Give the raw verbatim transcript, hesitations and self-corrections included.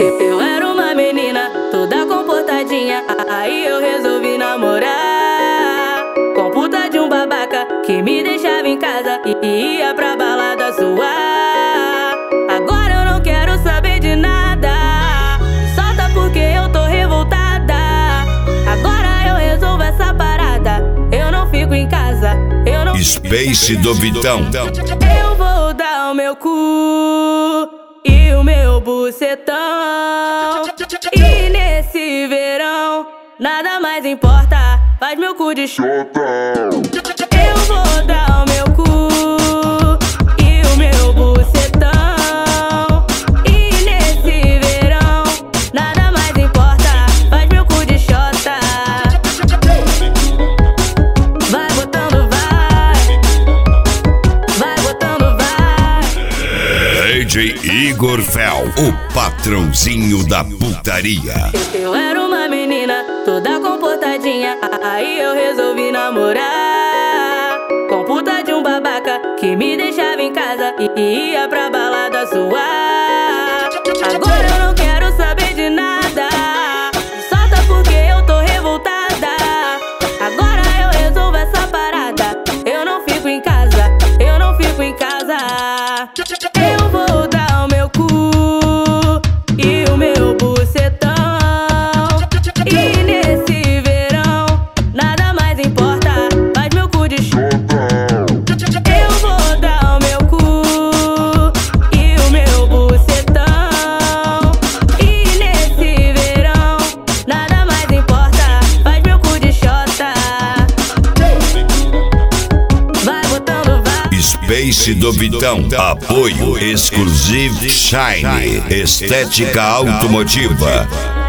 Eu, eu era uma menina toda comportadinha, aí eu resolvi namorar com puta de um babaca que me deixava em casa e ia pra balada suar. Agora eu não quero saber de nada, solta porque eu tô revoltada. Agora eu resolvo essa parada, eu não fico em casa, eu não Space do Vitão. Eu vou dar o meu cu e o meu bucetão, e nesse verão nada mais importa, faz meu cu de chotão. Eu vou dar o meu cu e o meu bucetão, e nesse verão nada mais importa, faz meu cu de chota. Vai botando, vai, vai botando, vai. D J Igor Fel, o patrãozinho da putaria. Eu era uma menina toda comportadinha, aí eu resolvi namorar com puta de um babaca que me deixava em casa e ia pra balada suar. Agora eu não quero saber de nada, solta porque eu tô revoltada. Agora eu resolvo essa parada, eu não fico em casa, eu não fico em casa. Eu vou dar o meu cu e o meu bucetão, e nesse verão nada mais importa, faz meu cu de chotão. Eu vou dar o meu cu e o meu bucetão, e nesse verão nada mais importa, faz meu cu de chota. Vai botando, vai. Space do Vitão, apoio exclusivo Shine, estética automotiva.